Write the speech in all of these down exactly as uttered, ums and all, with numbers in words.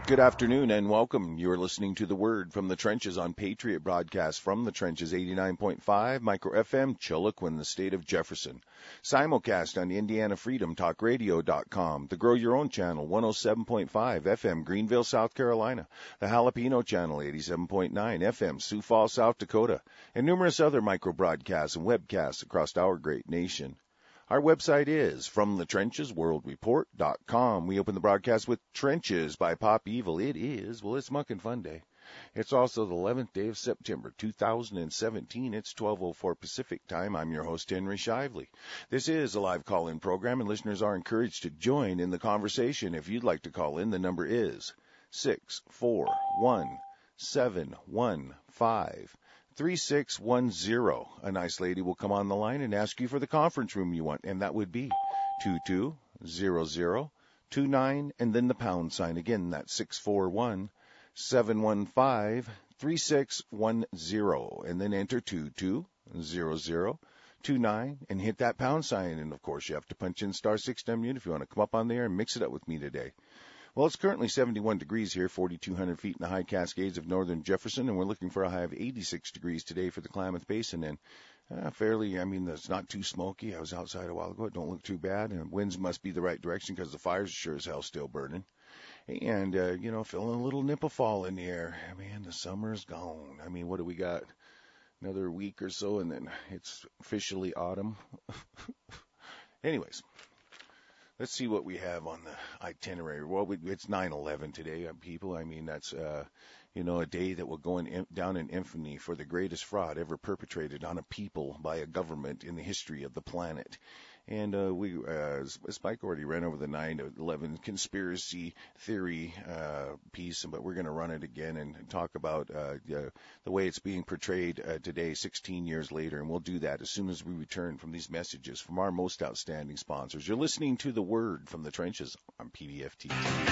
Good afternoon and welcome. You're listening to The Word from the Trenches on Patriot Broadcast from the Trenches eighty-nine point five Micro F M, Chilliquin, the state of Jefferson. Simulcast on Indiana Freedom Talk Radio dot com, the Grow Your Own channel one oh seven point five F M Greenville, South Carolina, the Jalapeno channel eighty-seven point nine F M Sioux Falls, South Dakota, and numerous other micro broadcasts and webcasts across our great nation. Our website is from the trenches world report dot com. We open the broadcast with Trenches by Pop Evil. It is, well, it's Muckin' Fun Day. It's also the eleventh day of September, two thousand seventeen. It's twelve oh four Pacific time. I'm your host, Henry Shively. This is a live call-in program, and listeners are encouraged to join in the conversation. If you'd like to call in, the number is six four one, seven one five, three six one zero. A nice lady will come on the line and ask you for the conference room you want, and that would be two two zero zero two nine and then the pound sign. Again, that's six four one, seven one five, three six one zero, and then enter two two zero zero two nine and hit that pound sign. And, of course, you have to punch in star six to unmute if you want to come up on there and mix it up with me today. Well, it's currently seventy-one degrees here, forty-two hundred feet in the high Cascades of northern Jefferson, and we're looking for a high of eighty-six degrees today for the Klamath Basin. And uh, fairly, I mean, it's not too smoky. I was outside a while ago. It don't look too bad, and winds must be the right direction because the fires are sure as hell still burning. And, uh, you know, feeling a little nip of fall in the air. Man, the summer's gone. I mean, what do we got? Another week or so, and then it's officially autumn. Anyways. Let's see what we have on the itinerary. Well, we, it's nine eleven today, uh, people. I mean, that's, uh, you know, a day that will go in, down in infamy for the greatest fraud ever perpetrated on a people by a government in the history of the planet. And uh, we, uh, Spike already ran over the nine eleven conspiracy theory uh, piece, but we're going to run it again and talk about uh, the, the way it's being portrayed uh, today, sixteen years later. And we'll do that as soon as we return from these messages from our most outstanding sponsors. You're listening to The Word from the Trenches on P D F T.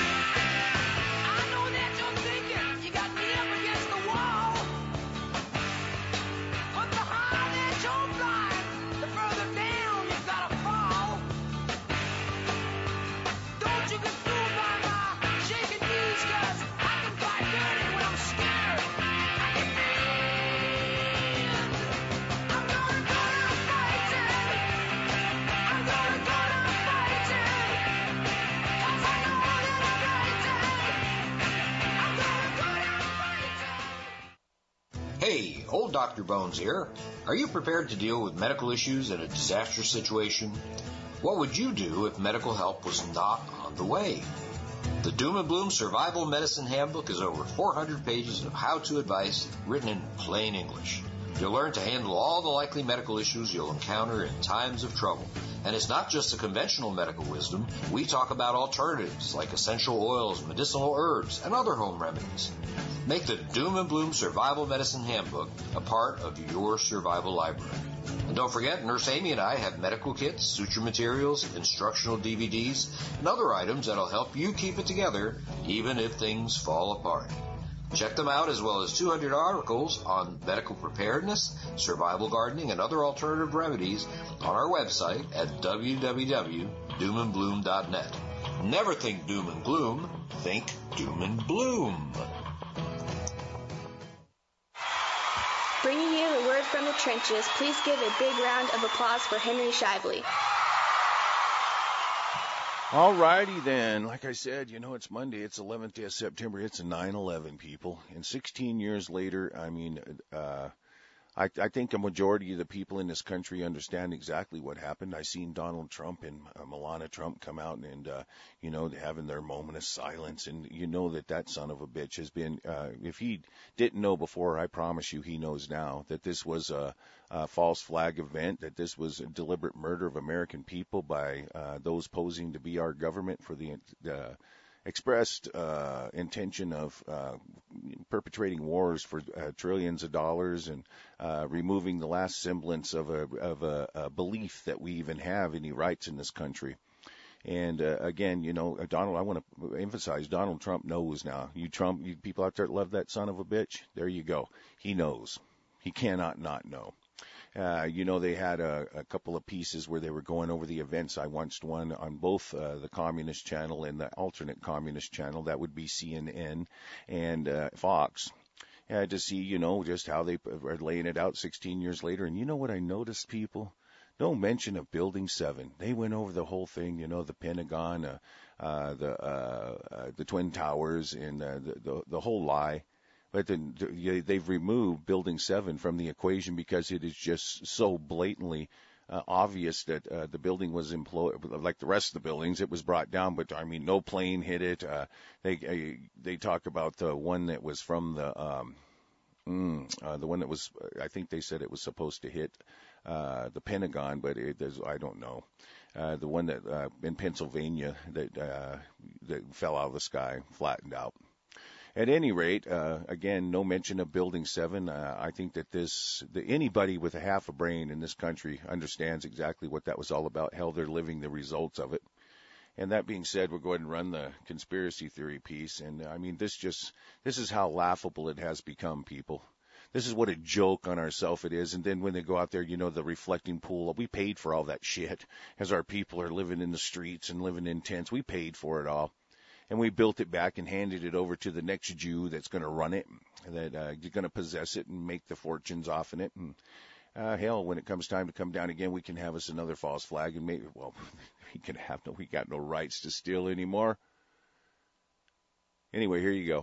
I know that you're thinking you got me up against the wall, but the higher that you're flying, the further down you gotta fall. Don't you get fooled by my shaking knees, 'cause I can fight dirty when I'm scared. I can bend. I'm gonna go down fighting. I'm gonna go down fighting. 'Cause I know that I'm fighting. I'm gonna go down fighting. Hey, old Doctor Bones here. Are you prepared to deal with medical issues in a disaster situation? What would you do if medical help was not on the way? The Doom and Bloom Survival Medicine Handbook is over four hundred pages of how-to advice written in plain English. You'll learn to handle all the likely medical issues you'll encounter in times of trouble. And it's not just the conventional medical wisdom. We talk about alternatives like essential oils, medicinal herbs, and other home remedies. Make the Doom and Bloom Survival Medicine Handbook a part of your survival library. And don't forget, Nurse Amy and I have medical kits, suture materials, instructional D V Ds, and other items that'll help you keep it together even if things fall apart. Check them out, as well as two hundred articles on medical preparedness, survival gardening, and other alternative remedies on our website at w w w dot doom and bloom dot net. Never think doom and gloom, think doom and bloom. Bringing you the word from the trenches, please give a big round of applause for Henry Shively. All righty then. Like I said, you know, it's Monday. It's eleventh day of September. It's nine eleven, people. And sixteen years later, I mean, uh, I, I think a majority of the people in this country understand exactly what happened. I seen Donald Trump and uh, Melania Trump come out and, uh, you know, having their moment of silence. And you know that that son of a bitch has been, uh, if he didn't know before, I promise you he knows now that this was a, a false flag event, that this was a deliberate murder of American people by uh, those posing to be our government for the uh, expressed uh, intention of uh, perpetrating wars for uh, trillions of dollars and uh, removing the last semblance of a of a, a belief that we even have any rights in this country. And uh, again, you know, Donald, I want to emphasize, Donald Trump knows now. You Trump, you people out there that love that son of a bitch, there you go. He knows. He cannot not know. Uh, you know, they had a, a couple of pieces where they were going over the events. I watched one on both uh, the Communist Channel and the alternate Communist Channel. That would be C N N and uh, Fox. Uh, to see, you know, just how they are laying it out sixteen years later. And you know what I noticed, people? No mention of Building seven. They went over the whole thing, you know, the Pentagon, uh, uh, the uh, uh, the Twin Towers, and uh, the, the the whole lie. But then they've removed Building seven from the equation because it is just so blatantly uh, obvious that uh, the building was imploded. Like the rest of the buildings, it was brought down, but I mean, no plane hit it. Uh, they uh, they talk about the one that was from the um, mm, uh, the one that was. I think they said it was supposed to hit uh, the Pentagon, but it, there's, I don't know. Uh, the one that uh, in Pennsylvania that uh, that fell out of the sky, flattened out. At any rate, uh, again, no mention of Building seven. Uh, I think that this, the, anybody with a half a brain in this country understands exactly what that was all about. Hell, they're living the results of it. And that being said, we're going to run the conspiracy theory piece. And I mean, this just, this is how laughable it has become, people. This is what a joke on ourselves it is. And then when they go out there, you know, the reflecting pool, we paid for all that shit as our people are living in the streets and living in tents. We paid for it all. And we built it back and handed it over to the next Jew that's going to run it, that uh, you're going to possess it and make the fortunes off in it. And uh, hell, when it comes time to come down again, we can have us another false flag, and maybe, well, we can have no, we got no rights to steal anymore. Anyway, here you go.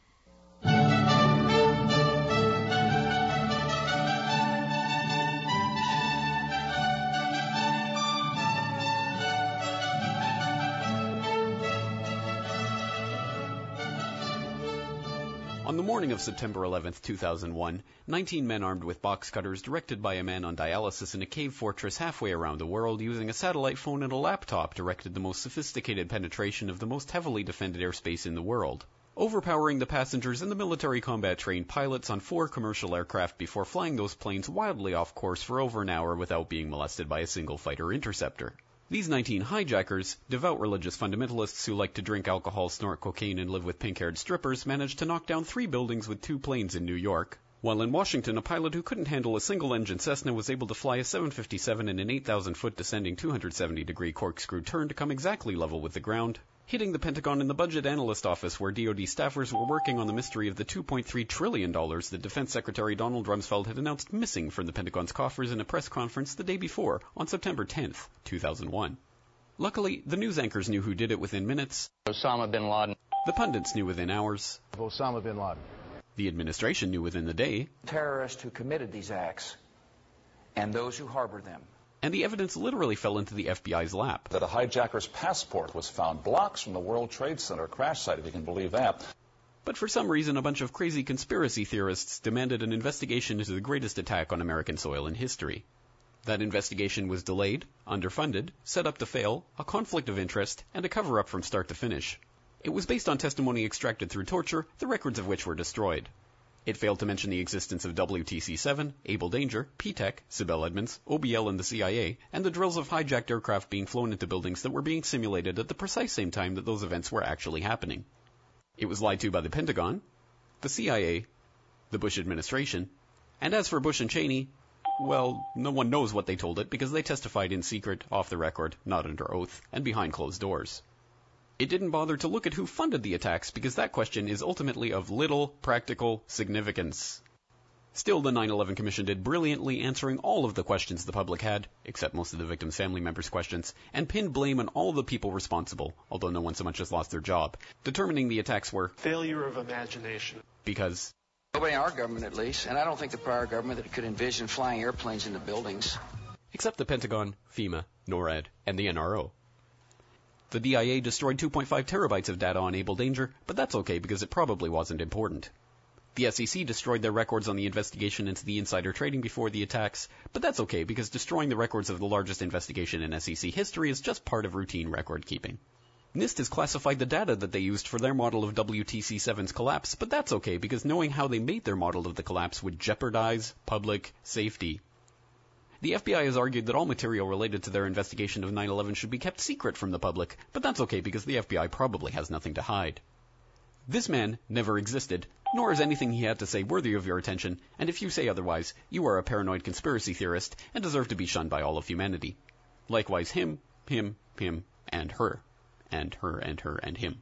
On the morning of September eleventh, two thousand one, nineteen men armed with box cutters, directed by a man on dialysis in a cave fortress halfway around the world using a satellite phone and a laptop, directed the most sophisticated penetration of the most heavily defended airspace in the world, overpowering the passengers and the military combat-trained pilots on four commercial aircraft before flying those planes wildly off course for over an hour without being molested by a single fighter interceptor. These nineteen hijackers, devout religious fundamentalists who like to drink alcohol, snort cocaine, and live with pink-haired strippers, managed to knock down three buildings with two planes in New York. While in Washington, a pilot who couldn't handle a single-engine Cessna was able to fly a seven fifty-seven in an eight thousand foot descending two hundred seventy degree corkscrew turn to come exactly level with the ground, hitting the Pentagon and the Budget Analyst Office where D O D staffers were working on the mystery of the two point three trillion dollars that Defense Secretary Donald Rumsfeld had announced missing from the Pentagon's coffers in a press conference the day before, on September tenth, two thousand one. Luckily, the news anchors knew who did it within minutes. Osama bin Laden. The pundits knew within hours. Osama bin Laden. The administration knew within the day. Terrorists who committed these acts and those who harbored them. And the evidence literally fell into the F B I's lap. That a hijacker's passport was found blocks from the World Trade Center crash site, if you can believe that. But for some reason, a bunch of crazy conspiracy theorists demanded an investigation into the greatest attack on American soil in history. That investigation was delayed, underfunded, set up to fail, a conflict of interest, and a cover-up from start to finish. It was based on testimony extracted through torture, the records of which were destroyed. It failed to mention the existence of W T C seven, Able Danger, P TEC, Sibel Edmonds, O B L and the C I A, and the drills of hijacked aircraft being flown into buildings that were being simulated at the precise same time that those events were actually happening. It was lied to by the Pentagon, the C I A, the Bush administration, and as for Bush and Cheney, well, no one knows what they told it because they testified in secret, off the record, not under oath, and behind closed doors. It didn't bother to look at who funded the attacks because that question is ultimately of little practical significance. Still, the nine eleven Commission did brilliantly answering all of the questions the public had, except most of the victims' family members' questions, and pinned blame on all the people responsible, although no one so much as lost their job, determining the attacks were failure of imagination. Because Nobody in our government, at least, and I don't think the prior government that could envision flying airplanes into buildings. Except the Pentagon, FEMA, NORAD, and the N R O. The D I A destroyed two point five terabytes of data on Able Danger, but that's okay because it probably wasn't important. The S E C destroyed their records on the investigation into the insider trading before the attacks, but that's okay because destroying the records of the largest investigation in S E C history is just part of routine record keeping. NIST has classified the data that they used for their model of W T C seven's collapse, but that's okay because knowing how they made their model of the collapse would jeopardize public safety. The F B I has argued that all material related to their investigation of nine eleven should be kept secret from the public, but that's okay because the F B I probably has nothing to hide. This man never existed, Nor is anything he had to say worthy of your attention, and if you say otherwise, you are a paranoid conspiracy theorist and deserve to be shunned by all of humanity. Likewise him, him, him, and her. And her, and her, and him.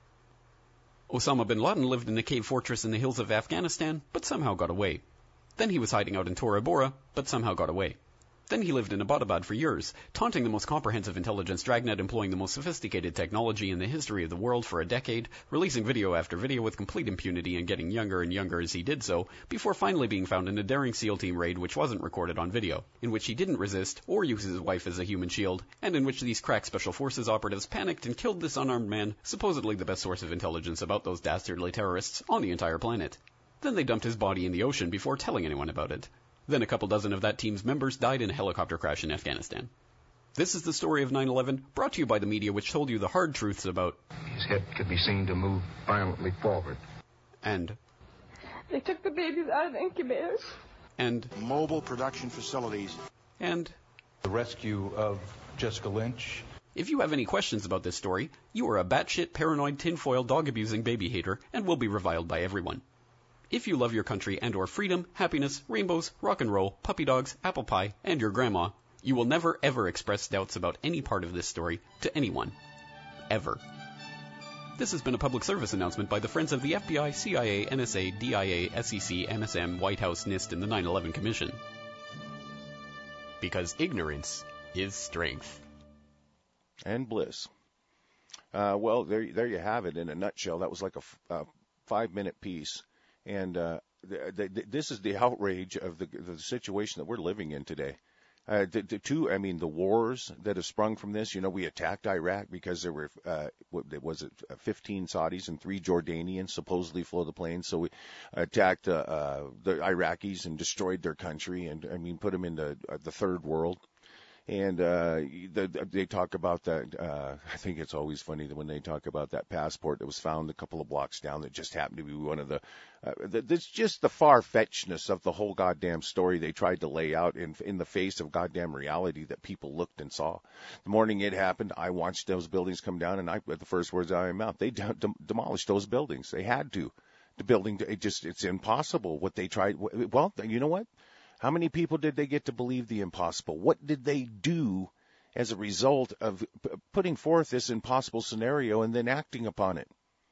Osama bin Laden lived in a cave fortress in the hills of Afghanistan, but somehow got away. Then he was hiding out in Tora Bora, but somehow got away. Then he lived in Abbottabad for years, taunting the most comprehensive intelligence dragnet employing the most sophisticated technology in the history of the world for a decade, releasing video after video with complete impunity and getting younger and younger as he did so, before finally being found in a daring SEAL team raid which wasn't recorded on video, in which he didn't resist or use his wife as a human shield, and in which these crack special forces operatives panicked and killed this unarmed man, supposedly the best source of intelligence about those dastardly terrorists on the entire planet. Then they dumped his body in the ocean before telling anyone about it. Then a couple dozen of that team's members died in a helicopter crash in Afghanistan. This is the story of nine eleven, brought to you by the media which told you the hard truths about... His head could be seen to move violently forward. And... They took the babies out of the incubators. And... Mobile production facilities. And... The rescue of Jessica Lynch. If you have any questions about this story, you are a batshit, paranoid, tinfoil, dog-abusing baby hater and will be reviled by everyone. If you love your country and or freedom, happiness, rainbows, rock and roll, puppy dogs, apple pie, and your grandma, you will never ever express doubts about any part of this story to anyone. Ever. This has been a public service announcement by the Friends of the F B I, C I A, N S A, D I A, S E C, M S M, White House, NIST, and the nine eleven Commission. Because ignorance is strength. And bliss. Uh, well, there, there you have it in a nutshell. That was like a f- uh, five-minute piece. And uh, th- th- this is the outrage of the, the situation that we're living in today. Uh, the, the two, I mean, the wars that have sprung from this. You know, we attacked Iraq because there were, uh, what was it, fifteen Saudis and three Jordanians supposedly flew the planes. So we attacked uh, uh, the Iraqis and destroyed their country, and I mean, put them into uh, the third world. And uh, the, they talk about that. Uh, I think it's always funny that when they talk about that passport that was found a couple of blocks down that just happened to be one of the. Uh, that's just the far-fetchedness of the whole goddamn story they tried to lay out in in the face of goddamn reality that people looked and saw. The morning it happened, I watched those buildings come down, and I, the first words out of my mouth, they de- de- demolished those buildings. They had to. The building, it just, it's impossible what they tried. Well, you know what? How many people did they get to believe the impossible? What did they do as a result of p- putting forth this impossible scenario and then acting upon it?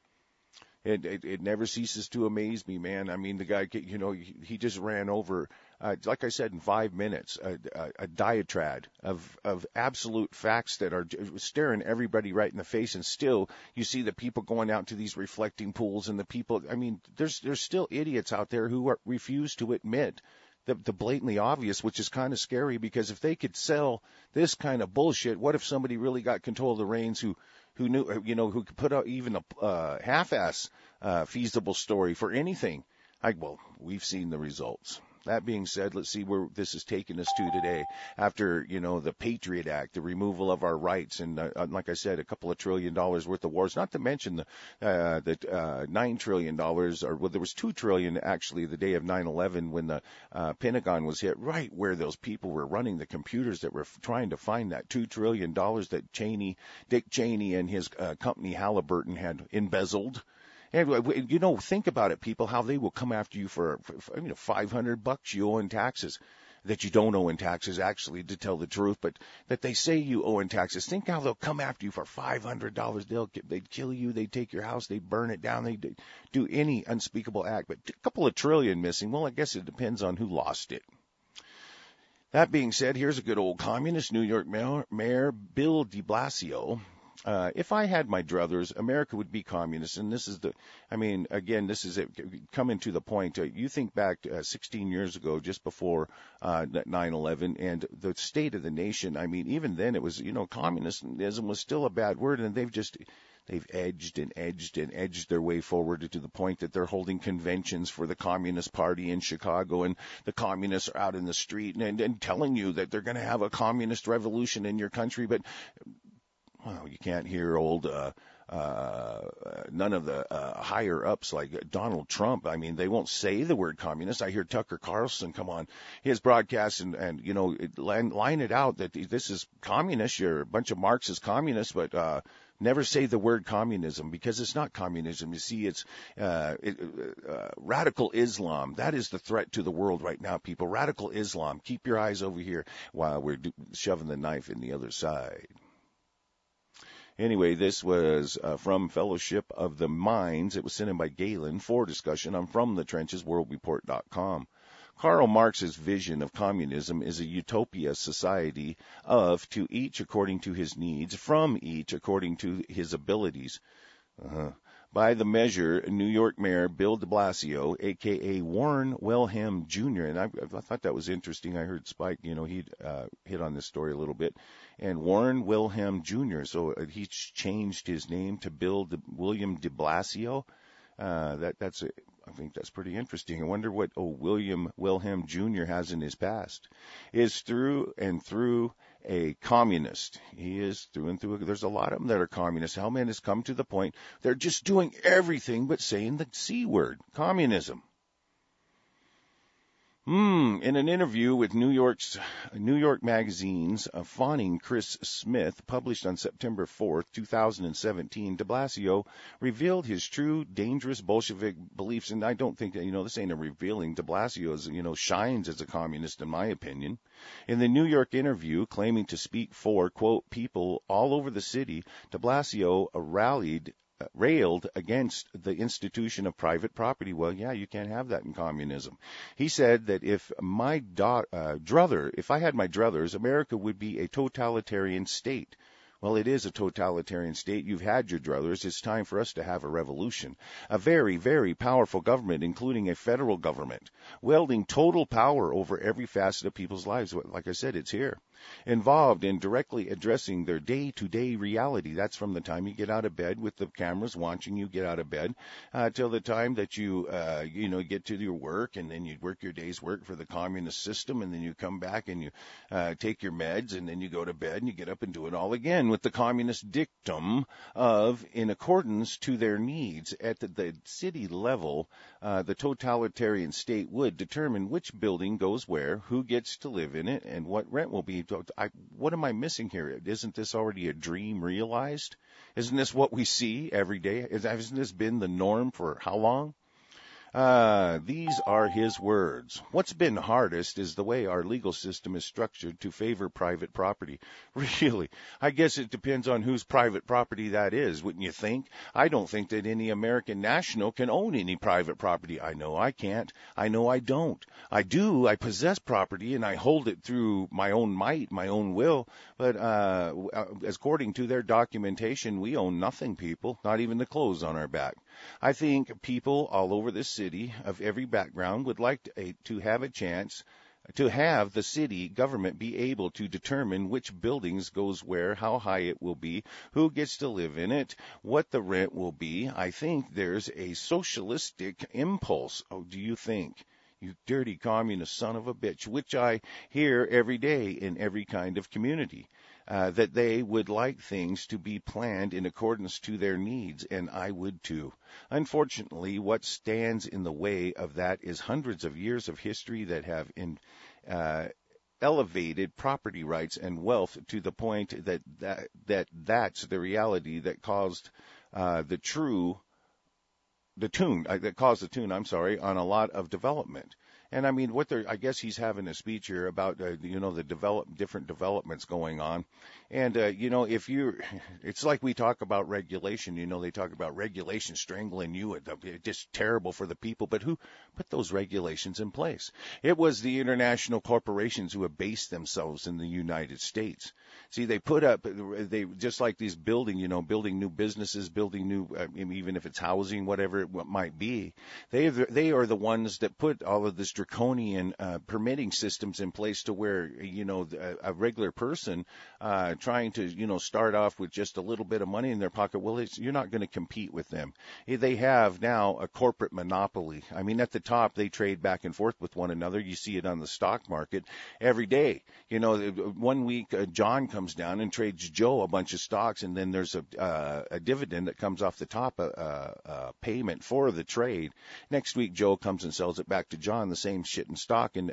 It, it, it never ceases to amaze me, man. I mean, the guy, you know, he, he just ran over, uh, like I said, in five minutes, a, a, a diatribe of, of absolute facts that are staring everybody right in the face. And still, you see the people going out to these reflecting pools and the people, I mean, there's, there's still idiots out there who are, refuse to admit The, the blatantly obvious, which is kind of scary, because if they could sell this kind of bullshit, what if somebody really got control of the reins who, who knew, you know, who could put out even a uh, half-ass uh, feasible story for anything? I, well, we've seen the results. That being said, let's see where this is taking us to today after, you know, the Patriot Act, the removal of our rights, and uh, like I said, a couple of trillion dollars worth of wars, not to mention the uh, the uh, nine trillion dollars, or well, there was two trillion actually the day of nine eleven when the uh, Pentagon was hit, right where those people were running the computers that were f- trying to find that two trillion dollars that Cheney, Dick Cheney and his uh, company Halliburton had embezzled. And, you know, think about it, people, how they will come after you for, for, for you know, five hundred bucks you owe in taxes that you don't owe in taxes, actually, to tell the truth, but that they say you owe in taxes. Think how they'll come after you for five hundred dollars. They'll, they'd kill you. They'd take your house. They'd burn it down. They'd do any unspeakable act. But a couple of trillion missing. Well, I guess it depends on who lost it. That being said, here's a good old communist New York Mayor, Mayor Bill de Blasio. Uh, if I had my druthers, America would be communist. And this is the, I mean, again, this is it, coming to the point. Uh, you think back uh, sixteen years ago, just before uh, nine eleven, and the state of the nation. I mean, even then it was, you know, communism was still a bad word, and they've just, they've edged and edged and edged their way forward to the point that they're holding conventions for the Communist Party in Chicago, and the communists are out in the street and, and, and telling you that they're going to have a communist revolution in your country, but well, you can't hear old, uh, uh, none of the uh, higher ups like Donald Trump. I mean, they won't say the word communist. I hear Tucker Carlson come on his broadcast and, and you know, line, line it out that this is communist. You're a bunch of Marxist communists, but uh, Never say the word communism, because it's not communism. You see, it's uh, it, uh, radical Islam. That is the threat to the world right now, people. Radical Islam. Keep your eyes over here while we're do- shoving the knife in the other side. Anyway, this was uh, from Fellowship of the Minds. It was sent in by Galen for discussion on From the Trenches, world report dot com. Karl Marx's vision of communism is a utopia society of to each according to his needs, from each according to his abilities. Uh-huh. By the measure, New York Mayor Bill de Blasio, a k a. Warren Wilhelm Junior, and I, I thought that was interesting. I heard Spike, you know, he uh, hit on this story a little bit. And Warren Wilhelm Junior, so uh, he's changed his name to Bill de, William de Blasio. Uh, that, that's a, I think that's pretty interesting. I wonder what oh William Wilhelm Junior has in his past. Is through and through a communist. He is through and through. There's a lot of them that are communists. How many has come to the point they're just doing everything but saying the C word, communism. Hmm. In an interview with New York's New York Magazine's uh, fawning Chris Smith, published on September fourth, two thousand seventeen, de Blasio revealed his true dangerous Bolshevik beliefs. And I don't think that, you know, this ain't a revealing. De Blasio is, you know, shines as a communist, in my opinion. In the New York interview, claiming to speak for, quote, people all over the city, de Blasio uh, rallied Uh, railed against the institution of private property. Well, yeah, you can't have that in communism. He said that if my da- uh, druther, if I had my druthers, America would be a totalitarian state. Well, it is a totalitarian state. You've had your druthers. It's time for us to have a revolution. A very, very powerful government, including a federal government, wielding total power over every facet of people's lives. Like I said, it's here. Involved in directly addressing their day-to-day reality. That's from the time you get out of bed with the cameras watching you get out of bed uh, till the time that you, uh, you know, get to your work, and then you work your day's work for the communist system, and then you come back and you uh, take your meds, and then you go to bed and you get up and do it all again with the communist dictum of in accordance to their needs. At the, the city level, uh, the totalitarian state would determine which building goes where, who gets to live in it, and what rent will be. I, what am I missing here? Isn't this already a dream realized? Isn't this what we see every day? Hasn't this been the norm for how long? Uh, these are his words. What's been hardest is the way our legal system is structured to favor private property. Really? I guess it depends on whose private property that is, wouldn't you think? I don't think that any American national can own any private property. I know I can't. I know I don't. I do. I possess property, and I hold it through my own might, my own will. But uh, according to their documentation, we own nothing, people, not even the clothes on our back. I think people all over this city of every background would like to, to have a chance to have the city government be able to determine which buildings goes where, how high it will be, who gets to live in it, what the rent will be. I think there's a socialistic impulse. Oh, do you think? You dirty communist son of a bitch, which I hear every day in every kind of community. Uh, that they would like things to be planned in accordance to their needs, and I would too. Unfortunately, what stands in the way of that is hundreds of years of history that have in, uh, elevated property rights and wealth to the point that, that, that that's the reality that caused uh, the true, the tune, uh, that caused the tune, I'm sorry, on a lot of development. And I mean, what they're, I guess he's having a speech here about, uh, you know, the develop, different developments going on. And, uh, you know, if you're, it's like we talk about regulation, you know, they talk about regulation strangling you. It's just terrible for the people. But who put those regulations in place? It was the international corporations who have based themselves in the United States. See, they put up, they just like these building, you know, building new businesses, building new, uh, even if it's housing, whatever it might be. They, they are the ones that put all of this draconian uh, permitting systems in place to where, you know, a, a regular person uh, trying to, you know, start off with just a little bit of money in their pocket, well, it's, you're not going to compete with them. They have now a corporate monopoly. I mean, at the top, they trade back and forth with one another. You see it on the stock market every day. You know, one week, uh, John comes down and trades Joe a bunch of stocks, and then there's a, uh, a dividend that comes off the top, a, a, a payment for the trade. Next week, Joe comes and sells it back to John, the same shit in stock. And,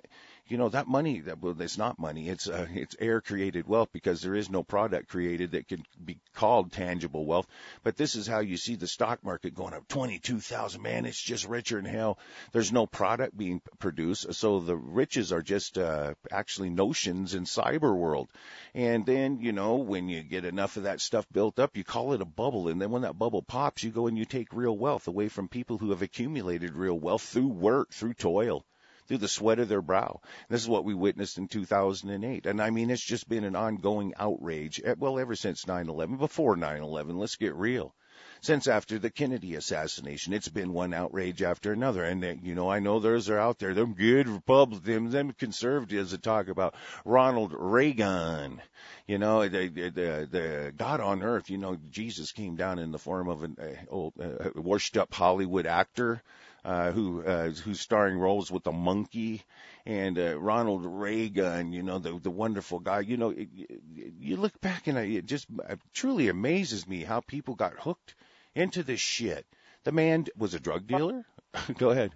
you know, that money, that well, it's not money. It's uh, it's air created wealth, because there is no product created that can be called tangible wealth. But this is how you see the stock market going up twenty-two thousand. Man, it's just richer than hell. There's no product being produced. So the riches are just uh, actually notions in cyber world. And then, you know, when you get enough of that stuff built up, you call it a bubble. And then when that bubble pops, you go and you take real wealth away from people who have accumulated real wealth through work, through toil, through the sweat of their brow. This is what we witnessed in two thousand eight. And I mean, it's just been an ongoing outrage. Well, ever since nine eleven, before nine eleven, let's get real. Since after the Kennedy assassination, it's been one outrage after another. And, uh, you know, I know those are out there, them good Republicans, them conservatives that talk about Ronald Reagan. You know, the, the, the, the God on earth, you know, Jesus came down in the form of an uh, old, uh, washed up Hollywood actor. Uh, who, uh, who's starring roles with a monkey, and, uh, Ronald Reagan, you know, the, the wonderful guy. You know, it, you look back and it just it truly amazes me how people got hooked into this shit. The man was a drug dealer. Go ahead.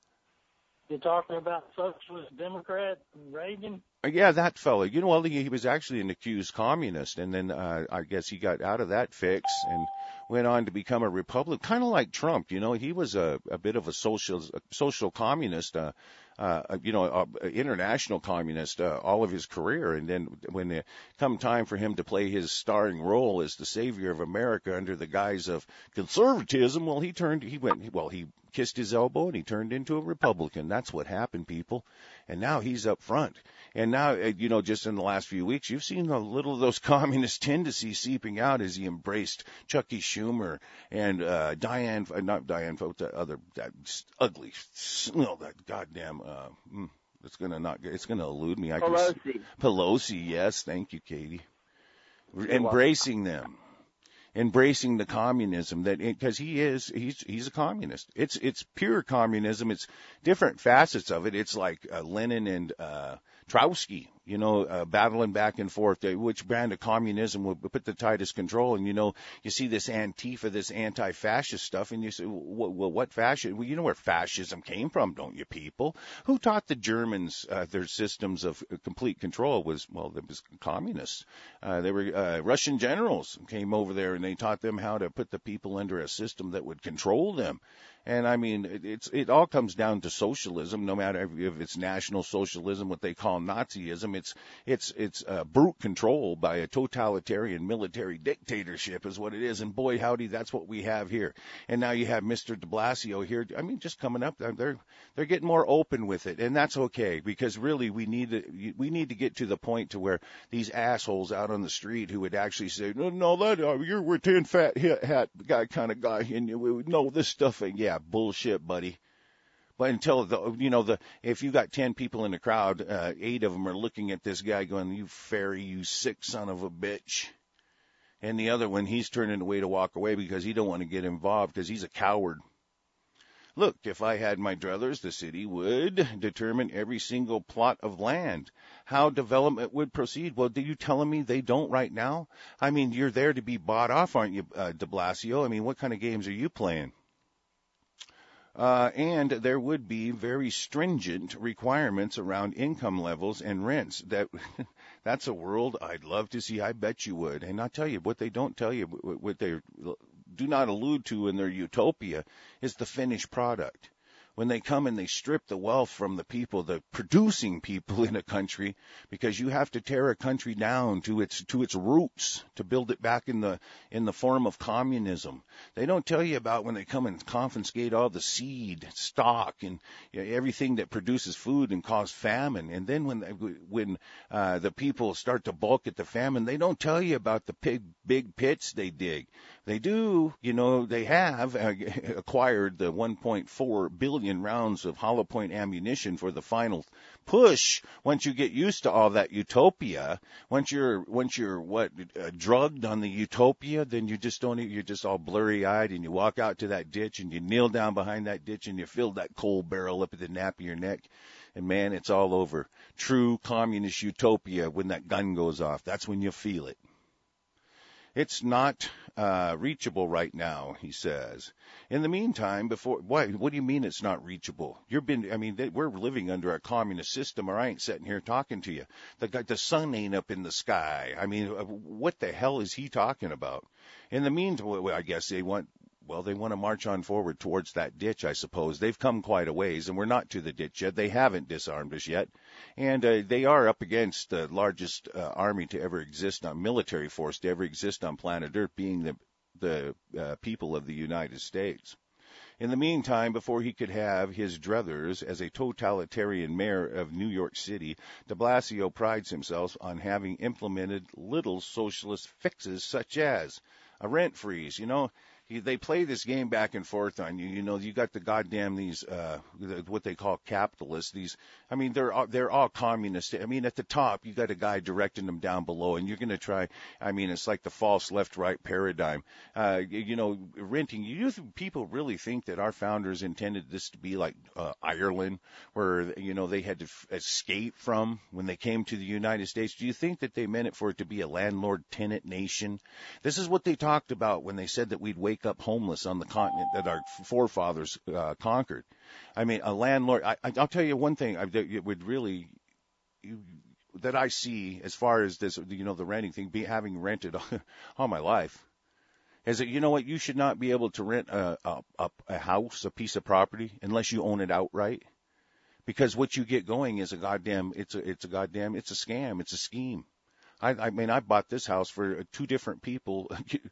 You're talking about Socialist Democrat Reagan? Yeah, that fella. You know, well, he, he was actually an accused communist, and then uh, I guess he got out of that fix and went on to become a Republican, kind of like Trump. You know, he was a, a bit of a social a social communist, uh, uh, you know, uh, international communist uh, all of his career. And then when it come time for him to play his starring role as the savior of America under the guise of conservatism, well, he turned, he went, well, he kissed his elbow and he turned into a Republican. That's what happened, people. And now he's up front. And now, you know, just in the last few weeks, you've seen a little of those communist tendencies seeping out as he embraced Chucky Schumer and uh, Diane, uh, not Diane, but the other, that ugly, no, that goddamn, uh, mm, it's gonna not, it's gonna elude me. I Pelosi. Can, Pelosi, yes, thank you, Katie. Embracing them. Embracing the communism that, because he is, he's, he's a communist. It's, it's pure communism. It's different facets of it. It's like uh, Lenin and, uh, Trotsky, you know, uh, battling back and forth. Uh, which brand of communism would put the tightest control? And, you know, you see this Antifa, this anti-fascist stuff, and you say, well, well what fascism? Well, you know where fascism came from, don't you, people? Who taught the Germans uh, their systems of complete control? Was, well, it was communists. Uh, they were uh, Russian generals came over there, and they taught them how to put the people under a system that would control them. And I mean, it, it's it all comes down to socialism. No matter if it's National Socialism, what they call Nazism, it's it's it's uh, brute control by a totalitarian military dictatorship is what it is. And boy, howdy, that's what we have here. And now you have Mister De Blasio here. I mean, just coming up, they're they're getting more open with it, and that's okay, because really we need to we need to get to the point to where these assholes out on the street who would actually say, no, no, that uh, you're we're tin fat hat guy kind of guy, and you know this stuff, and yeah. Bullshit, buddy. But until the, you know, the, if you got ten people in the crowd, uh, eight of them are looking at this guy going, you fairy, you sick son of a bitch. And the other one, he's turning away to walk away because he don't want to get involved because he's a coward. Look, if I had my druthers, the city would determine every single plot of land, how development would proceed. Well, are you telling me they don't right now? I mean, you're there to be bought off, aren't you, uh, De Blasio? I mean, what kind of games are you playing? Uh, and there would be very stringent requirements around income levels and rents. That that's a world I'd love to see. I bet you would. And I'll tell you, what they don't tell you, what they do not allude to in their utopia, is the finished product. When they come and they strip the wealth from the people, the producing people in a country, because you have to tear a country down to its to its roots to build it back in the in the form of communism. They don't tell you about when they come and confiscate all the seed, stock, and you know, everything that produces food and cause famine. And then when they, when uh, the people start to balk at the famine, they don't tell you about the big big pits they dig. They do, you know, they have uh, acquired the one point four billion rounds of hollow point ammunition for the final push. Once you get used to all that utopia, once you're, once you're what, uh, drugged on the utopia, then you just don't, you're just all blurry eyed and you walk out to that ditch and you kneel down behind that ditch and you fill that coal barrel up at the nape of your neck. And man, it's all over. True communist utopia when that gun goes off. That's when you feel it. It's not uh, reachable right now, he says. In the meantime, before why? What do you mean it's not reachable? You've been. I mean, they, we're living under a communist system, or I ain't sitting here talking to you. The guy, the sun ain't up in the sky. I mean, what the hell is he talking about? In the meantime, I guess they want. Well, they want to march on forward towards that ditch, I suppose. They've come quite a ways, and we're not to the ditch yet. They haven't disarmed us yet. And uh, they are up against the largest uh, army to ever exist on, military force to ever exist on planet Earth, being the, the uh, people of the United States. In the meantime, before he could have his druthers as a totalitarian mayor of New York City, de Blasio prides himself on having implemented little socialist fixes such as a rent freeze. You know, they play this game back and forth on you. You know, you got the goddamn these, uh, what they call capitalists. These, I mean, they're all, they're all communist. I mean, at the top, you got a guy directing them down below, and you're going to try. I mean, it's like the false left-right paradigm. Uh, you know, renting. You people really think that our founders intended this to be like uh, Ireland, where you know they had to f- escape from when they came to the United States? Do you think that they meant it for it to be a landlord-tenant nation? This is what they talked about when they said that we'd wake up homeless on the continent that our forefathers uh, conquered. I mean, a landlord. I, I'll tell you one thing. I, it would really you, that I see as far as this, you know, the renting thing, be having rented all my life, is that you know what? You should not be able to rent a, a, a house, a piece of property, unless you own it outright, because what you get going is a goddamn. It's a it's a goddamn. It's a scam. It's a scheme. I, I mean, I bought this house for two different people,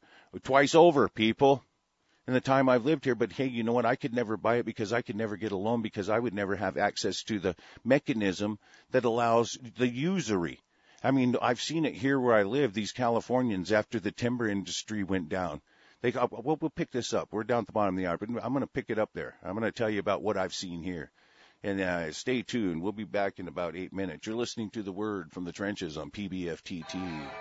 twice over, people, in the time I've lived here. But, hey, you know what? I could never buy it because I could never get a loan because I would never have access to the mechanism that allows the usury. I mean, I've seen it here where I live, these Californians, after the timber industry went down. They go, well, we'll pick this up. We're down at the bottom of the yard, but I'm going to pick it up there. I'm going to tell you about what I've seen here. And uh, stay tuned. We'll be back in about eight minutes. You're listening to The Word from the Trenches on P B F T T.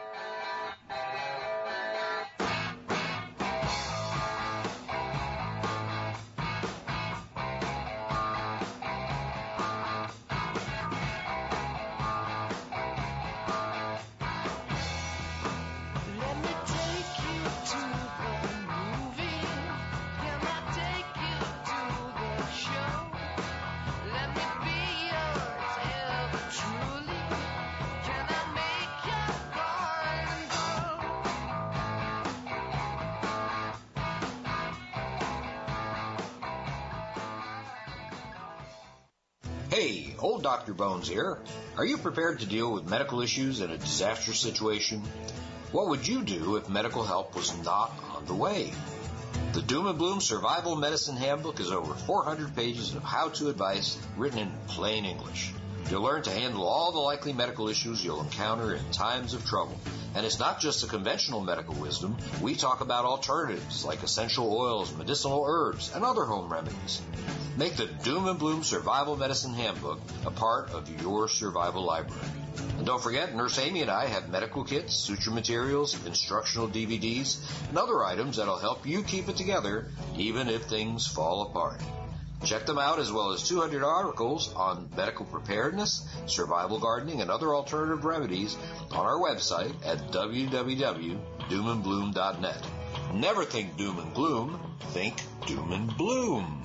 Hey, old Doctor Bones here. Are you prepared to deal with medical issues in a disastrous situation? What would you do if medical help was not on the way? The Doom and Bloom Survival Medicine Handbook is over four hundred pages of how-to advice written in plain English. You'll learn to handle all the likely medical issues you'll encounter in times of trouble. And it's not just the conventional medical wisdom. We talk about alternatives like essential oils, medicinal herbs, and other home remedies. Make the Doom and Bloom Survival Medicine Handbook a part of your survival library. And don't forget, Nurse Amy and I have medical kits, suture materials, instructional D V Ds, and other items that'll help you keep it together even if things fall apart. Check them out, as well as two hundred articles on medical preparedness, survival gardening, and other alternative remedies on our website at w w w dot doom and bloom dot net. Never think doom and gloom, think doom and bloom.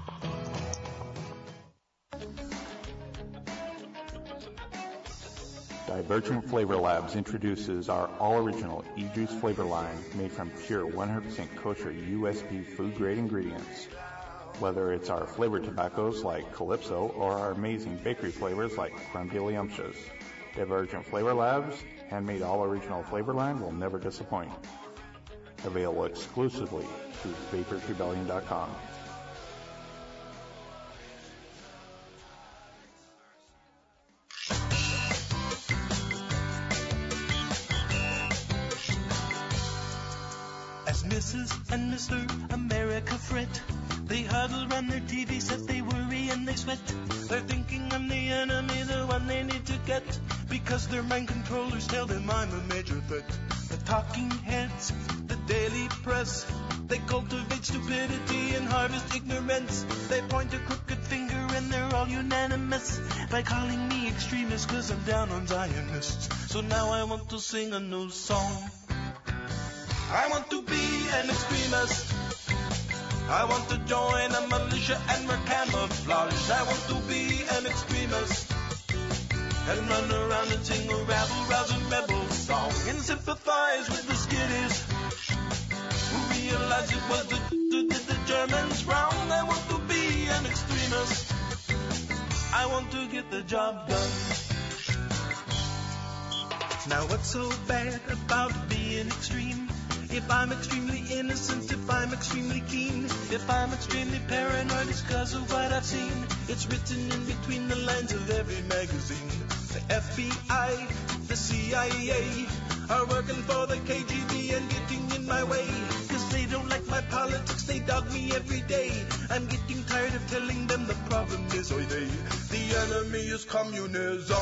Divergent Flavor Labs introduces our all-original e-juice flavor line made from pure one hundred percent kosher U S P food-grade ingredients. Whether it's our flavored tobaccos like Calypso or our amazing bakery flavors like Creme de Liumptious, Divergent Flavor Labs' handmade all-original flavor line will never disappoint. Available exclusively through vapors rebellion dot com. As Missus and Mister America fret, they huddle round their T V set, they worry and they sweat. They're thinking I'm the enemy, the one they need to get, because their mind controllers tell them I'm a major threat. The talking heads, the daily press, they cultivate stupidity and harvest ignorance. They point a crooked finger and they're all unanimous by calling me extremist, cause I'm down on Zionists. So now I want to sing a new song. I want to be an extremist. I want to join a militia and wear camouflage. I want to be an extremist and run around and sing a rabble-rousing rebel song and sympathize with the skitties who realize it was the, the, the, the Germans wrong. I want to be an extremist. I want to get the job done. Now what's so bad about being extreme? If I'm extremely innocent, if I'm extremely keen, if I'm extremely paranoid, it's cause of what I've seen. It's written in between the lines of every magazine. The F B I, the C I A are working for the K G B and getting in my way. Cause they don't like my politics, they dog me every day. I'm getting tired of telling them the problem is oy they. The enemy is communism.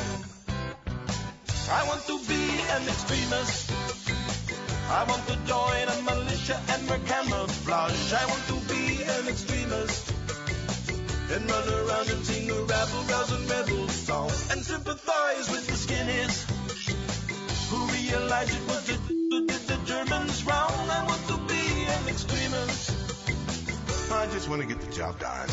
I want to be an extremist. I want to join a militia and wear camouflage. I want to be an extremist and run around and sing a rabble-rousing rebel song and sympathize with the skinheads who realize it was the, the, the Germans wrong. I want to be an extremist. I just want to get the job done.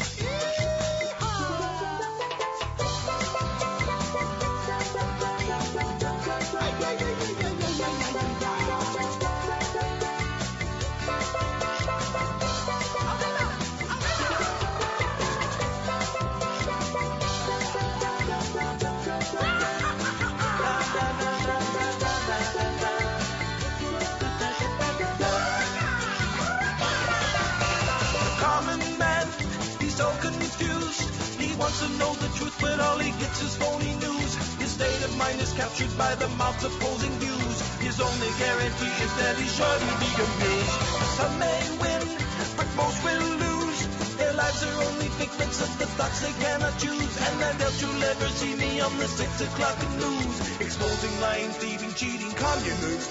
Wants to know the truth, but all he gets is phony news. His state of mind is captured by the mouth's opposing views. His only guarantee is that he shouldn't be confused. Some may win, but most will lose. Their lives are only figments of the thoughts they cannot choose. And I doubt you'll ever see me on the six o'clock news, exposing lying, thieving, cheating communists.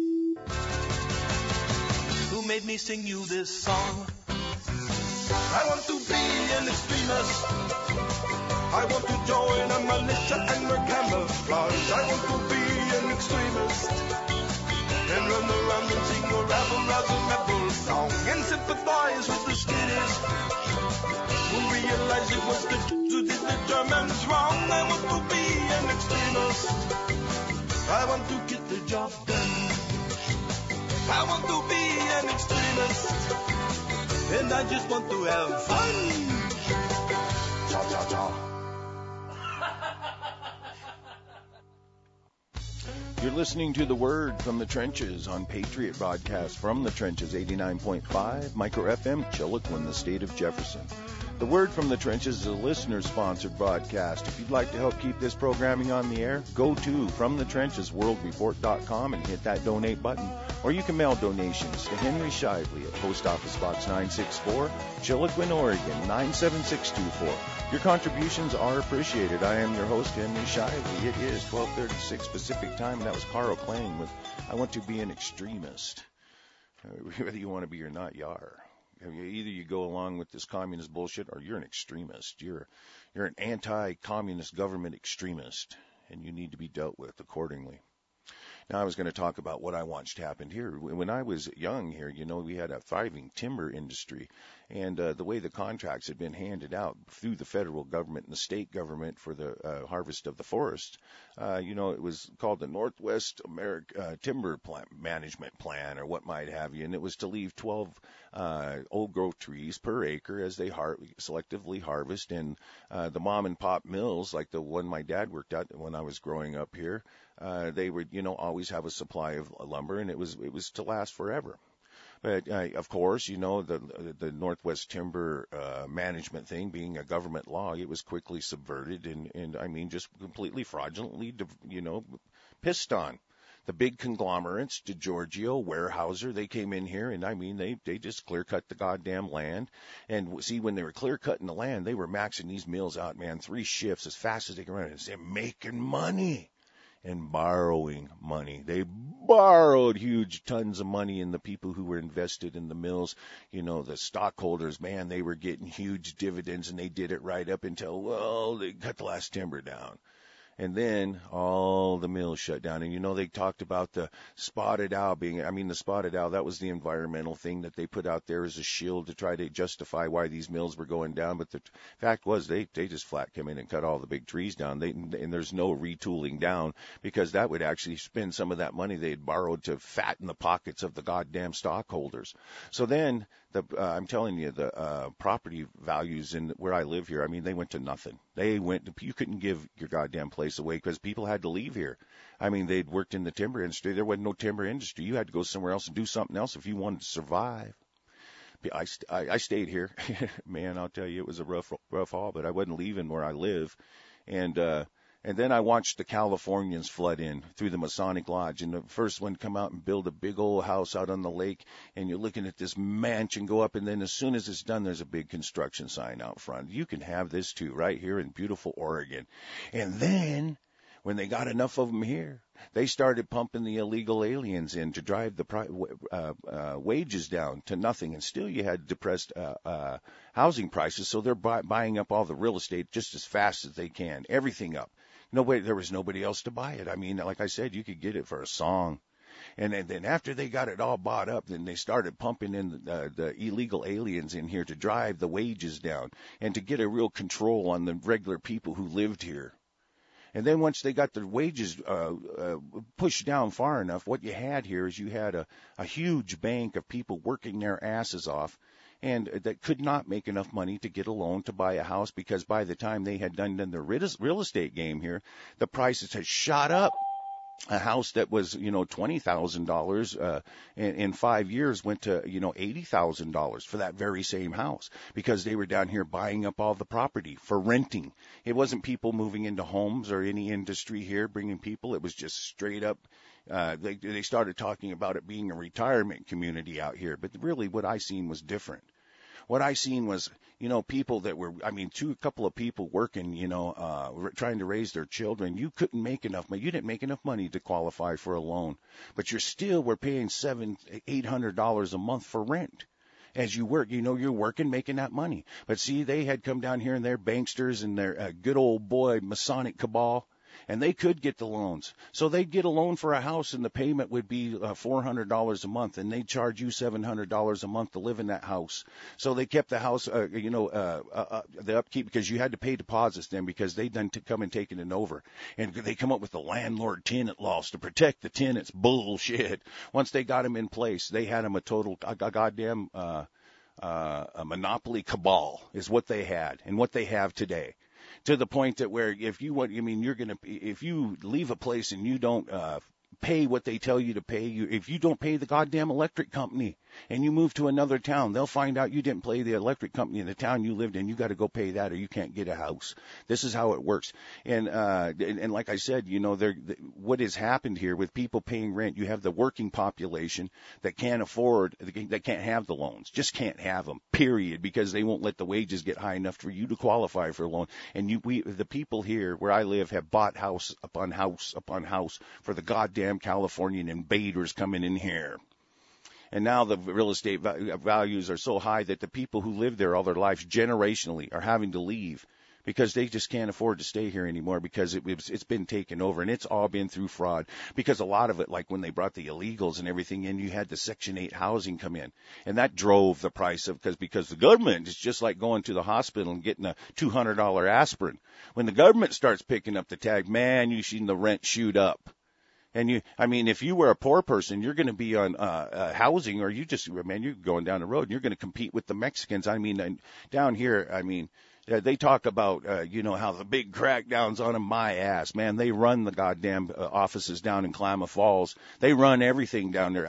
Who made me sing you this song? I want to be an extremist. I want to join a militia and wear camouflage. I want to be an extremist and run around and sing a rabble-rousing rebel song and sympathize with the skitties who realize it was the, who did the Germans wrong. I want to be an extremist. I want to get the job done. I want to be an extremist. And I just want to have fun. Cha cha cha. You're listening to The Word from the Trenches on Patriot Broadcast from the Trenches eighty-nine point five, Micro F M, Chiloquin, the state of Jefferson. The Word from the Trenches is a listener-sponsored broadcast. If you'd like to help keep this programming on the air, go to from the trenches world report dot com and hit that donate button. Or you can mail donations to Henry Shively at Post Office Box nine sixty-four, Chiloquin, Oregon nine seven six two four. Your contributions are appreciated. I am your host, Henry Shively. It is twelve thirty-six Pacific Time, and that was Carl Klang with I Want to Be an Extremist. Whether you want to be or not, you are. Either you go along with this communist bullshit or you're an extremist. You're you're an anti-communist government extremist, and you need to be dealt with accordingly. Now, I was going to talk about what I watched happen here. When I was young here, you know, we had a thriving timber industry, and uh, the way the contracts had been handed out through the federal government and the state government for the uh, harvest of the forest, uh, you know, it was called the Northwest America uh, Timber Plan- Management Plan or what might have you, and it was to leave twelve uh, old growth trees per acre as they har- selectively harvest, and uh, the mom and pop mills, like the one my dad worked at when I was growing up here, Uh, they would, you know, always have a supply of lumber, and it was it was to last forever. But uh, of course, you know, the the Northwest Timber uh, Management thing being a government law, it was quickly subverted, and and I mean just completely fraudulently, you know, pissed on. The big conglomerates, DeGiorgio, Weyerhaeuser, they came in here, and I mean they they just clear cut the goddamn land. And see, when they were clear cutting the land, they were maxing these mills out, man, three shifts as fast as they can run, and they're making money. And borrowing money. They borrowed huge tons of money, and the people who were invested in the mills, you know, the stockholders, man, they were getting huge dividends, and they did it right up until, well, they cut the last timber down. And then all the mills shut down. And, you know, they talked about the spotted owl being, I mean, the spotted owl, that was the environmental thing that they put out there as a shield to try to justify why these mills were going down. But the fact was they, they just flat come in and cut all the big trees down. They, and there's no retooling down, because that would actually spend some of that money they'd borrowed to fatten the pockets of the goddamn stockholders. So then, the, uh, I'm telling you, the uh, property values in where I live here, I mean, they went to nothing. They went to, you couldn't give your goddamn place away because people had to leave here. I mean, they'd worked in the timber industry. There wasn't no timber industry. You had to go somewhere else and do something else if you wanted to survive. I, I, I stayed here. Man, I'll tell you, it was a rough, rough haul, but I wasn't leaving where I live. And, uh, And then I watched the Californians flood in through the Masonic Lodge, and the first one come out and build a big old house out on the lake, and you're looking at this mansion go up, and then as soon as it's done, there's a big construction sign out front. You can have this too, right here in beautiful Oregon. And then when they got enough of them here, they started pumping the illegal aliens in to drive the pri- uh, uh, wages down to nothing, and still you had depressed uh, uh, housing prices, so they're buy- buying up all the real estate just as fast as they can, everything up. Nobody, there was nobody else to buy it. I mean, like I said, you could get it for a song. And then, then after they got it all bought up, then they started pumping in the, uh, the illegal aliens in here to drive the wages down and to get a real control on the regular people who lived here. And then once they got the wages uh, uh, pushed down far enough, what you had here is you had a, a huge bank of people working their asses off, and that could not make enough money to get a loan to buy a house, because by the time they had done, done the real estate game here, the prices had shot up. A house that was, you know, twenty thousand dollars uh, in, in five years went to, you know, eighty thousand dollars for that very same house, because they were down here buying up all the property for renting. It wasn't people moving into homes or any industry here bringing people. It was just straight up. Uh, they, they started talking about it being a retirement community out here. But really what I seen was different. What I seen was, you know, people that were, I mean, two, a couple of people working, you know, uh, trying to raise their children. You couldn't make enough money. You didn't make enough money to qualify for a loan, but you're still, we're paying seven, eight hundred dollars a month for rent. As you work, you know, you're working, making that money. But see, they had come down here and their banksters and their uh, good old boy Masonic cabal, and they could get the loans. So they'd get a loan for a house, and the payment would be uh, four hundred dollars a month, and they'd charge you seven hundred dollars a month to live in that house. So they kept the house, uh, you know, uh, uh, the upkeep, because you had to pay deposits then, because they'd done to come and taken it over. And they come up with the landlord-tenant laws to protect the tenants. Bullshit. Once they got them in place, they had them a total, a, a goddamn uh, uh, a monopoly cabal is what they had and what they have today. To the point that where if you want, I mean, you're going to, if you leave a place and you don't uh, pay what they tell you to pay, you, if you don't pay the goddamn electric company and you move to another town, they'll find out you didn't pay the electric company in the town you lived in. You got to go pay that, or you can't get a house. This is how it works. And uh, and, and like I said, you know, there, what has happened here with people paying rent, you have the working population that can't afford, that can't have the loans, just can't have them, period, because they won't let the wages get high enough for you to qualify for a loan. And you, we, the people here where I live have bought house upon house upon house for the goddamn Californian invaders coming in here. And now the real estate values are so high that the people who live there all their lives generationally are having to leave because they just can't afford to stay here anymore, because it, it's, it's been taken over, and it's all been through fraud. Because a lot of it, like when they brought the illegals and everything in, you had the Section eight housing come in, and that drove the price of, because because the government is just like going to the hospital and getting a two hundred dollars aspirin. When the government starts picking up the tab, man, you seen the rent shoot up. And you, I mean, if you were a poor person, you're going to be on uh, uh, housing, or you just, man, you're going down the road and you're going to compete with the Mexicans. I mean, and down here, I mean, uh, they talk about, uh, you know, how the big crackdowns on them. My ass, man, they run the goddamn uh, offices down in Klamath Falls. They run everything down there.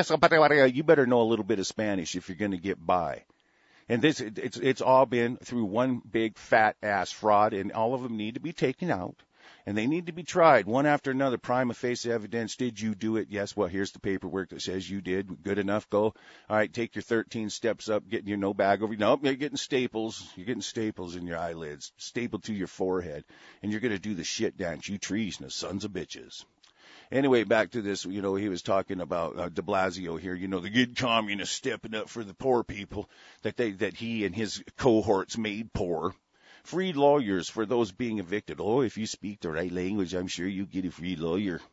You better know a little bit of Spanish if you're going to get by. And this, it's it's all been through one big fat ass fraud, and all of them need to be taken out. And they need to be tried one after another. Prima facie evidence. Did you do it? Yes. Well, here's the paperwork that says you did. Good enough. Go. All right. Take your thirteen steps up. Getting your no bag over. Nope. You're getting staples. You're getting staples in your eyelids, stapled to your forehead. And you're going to do the shit dance. You treason, sons of bitches. Anyway, back to this, you know, he was talking about uh, de Blasio here, you know, the good communists stepping up for the poor people that they, that he and his cohorts made poor. Free lawyers for those being evicted. Oh, if you speak the right language, I'm sure you get a free lawyer.